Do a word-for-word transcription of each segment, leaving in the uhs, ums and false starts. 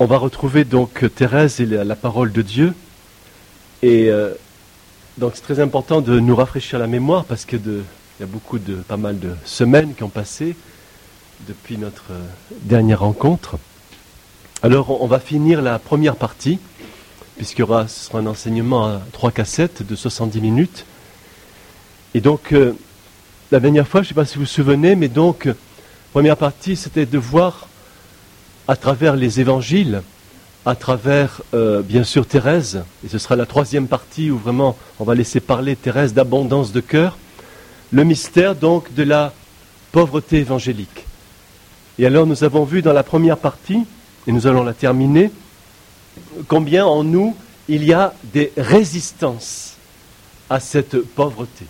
On va retrouver donc Thérèse et la, la parole de Dieu. Et euh, donc c'est très important de nous rafraîchir la mémoire parce que de, il y a beaucoup de, pas mal de semaines qui ont passé depuis notre euh, dernière rencontre. Alors on, on va finir la première partie, puisqu'il y aura, ce sera un enseignement à trois cassettes de soixante-dix minutes. Et donc euh, la dernière fois, je ne sais pas si vous vous souvenez, mais donc la première partie c'était de voir à travers les évangiles, à travers, euh, bien sûr, Thérèse, et ce sera la troisième partie où vraiment on va laisser parler Thérèse d'abondance de cœur, le mystère donc de la pauvreté évangélique. Et alors nous avons vu dans la première partie, et nous allons la terminer, combien en nous il y a des résistances à cette pauvreté.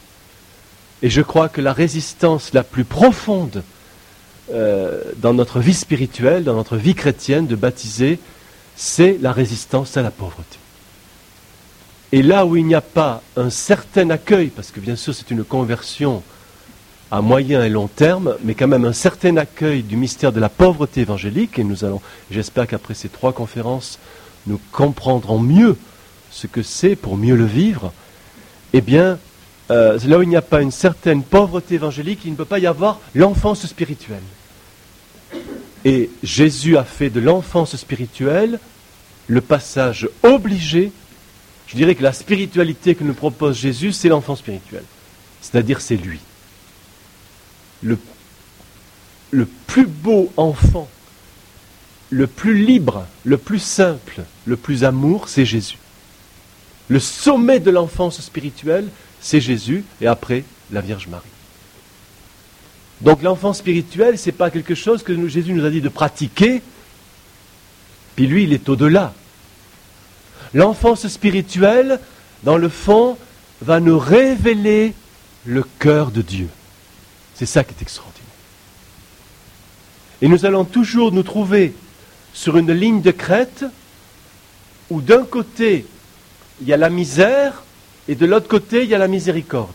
Et je crois que la résistance la plus profonde Euh, dans notre vie spirituelle, dans notre vie chrétienne de baptisé, c'est la résistance à la pauvreté. Et là où il n'y a pas un certain accueil, parce que bien sûr c'est une conversion à moyen et long terme, mais quand même un certain accueil du mystère de la pauvreté évangélique, et nous allons, j'espère qu'après ces trois conférences, nous comprendrons mieux ce que c'est pour mieux le vivre, eh bien, euh, là où il n'y a pas une certaine pauvreté évangélique, il ne peut pas y avoir l'enfance spirituelle. Et Jésus a fait de l'enfance spirituelle le passage obligé. Je dirais que la spiritualité que nous propose Jésus, c'est l'enfant spirituel. C'est-à-dire, c'est lui. Le, le plus beau enfant, le plus libre, le plus simple, le plus amour, c'est Jésus. Le sommet de l'enfance spirituelle, c'est Jésus, et après, la Vierge Marie. Donc l'enfant spirituel, ce n'est pas quelque chose que nous, Jésus nous a dit de pratiquer, puis lui, il est au-delà. L'enfance spirituelle, dans le fond, va nous révéler le cœur de Dieu. C'est ça qui est extraordinaire. Et nous allons toujours nous trouver sur une ligne de crête où d'un côté, il y a la misère, et de l'autre côté, il y a la miséricorde.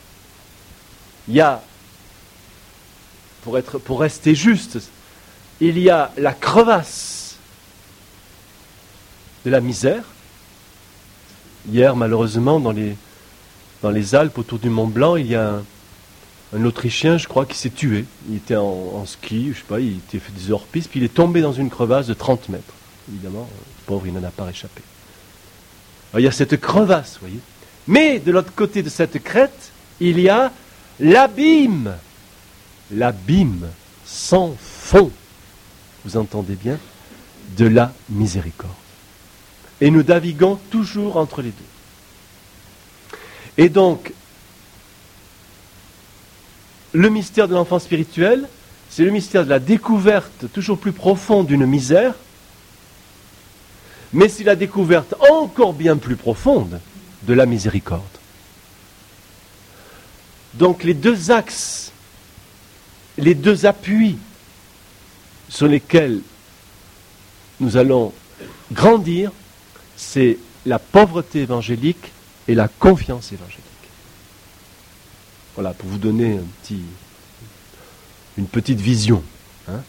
Il y a Pour, être, pour rester juste, il y a la crevasse de la misère. Hier, malheureusement, dans les, dans les Alpes, autour du Mont Blanc, il y a un, un Autrichien, je crois, qui s'est tué. Il était en, en ski, je sais pas, il était fait des hors-pistes, puis il est tombé dans une crevasse de trente mètres. Évidemment, le pauvre, il n'en a pas réchappé. Alors, il y a cette crevasse, vous voyez. Mais de l'autre côté de cette crête, il y a l'abîme. L'abîme sans fond, vous entendez bien, de la miséricorde. Et nous naviguons toujours entre les deux. Et donc, le mystère de l'enfant spirituel, c'est le mystère de la découverte toujours plus profonde d'une misère, mais c'est la découverte encore bien plus profonde de la miséricorde. Donc les deux axes, les deux appuis sur lesquels nous allons grandir, c'est la pauvreté évangélique et la confiance évangélique. Voilà, pour vous donner un petit, une petite vision. Hein.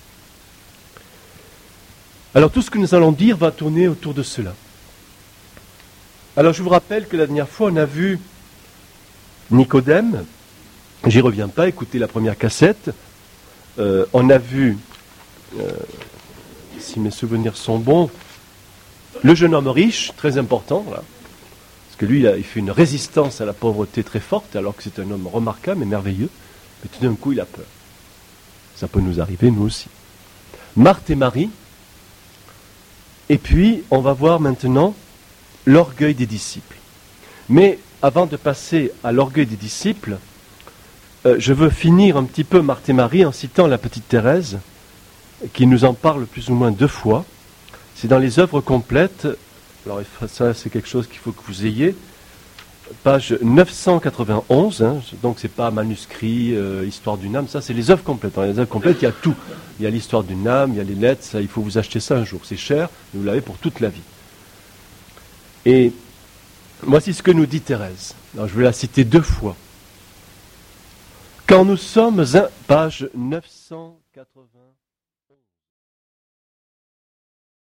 Alors tout ce que nous allons dire va tourner autour de cela. Alors je vous rappelle que la dernière fois on a vu Nicodème, j'y reviens pas, écoutez la première cassette. Euh, on a vu, euh, si mes souvenirs sont bons, le jeune homme riche, très important, là, parce que lui, il, a, il fait une résistance à la pauvreté très forte, alors que c'est un homme remarquable et merveilleux, mais tout d'un coup, il a peur. Ça peut nous arriver, nous aussi. Marthe et Marie, et puis, on va voir maintenant l'orgueil des disciples. Mais avant de passer à l'orgueil des disciples, Euh, je veux finir un petit peu Marthe et Marie en citant la petite Thérèse, qui nous en parle plus ou moins deux fois. C'est dans les œuvres complètes. Alors ça, c'est quelque chose qu'il faut que vous ayez. Page neuf cent quatre-vingt-onze, hein, donc c'est pas manuscrit, euh, histoire d'une âme, ça c'est les œuvres complètes. Dans les œuvres complètes, il y a tout. Il y a l'histoire d'une âme, il y a les lettres, ça, il faut vous acheter ça un jour. C'est cher, mais vous l'avez pour toute la vie. Et voici ce que nous dit Thérèse. Alors, je vais la citer deux fois. Quand nous sommes, un, page neuf cent quatre-vingts,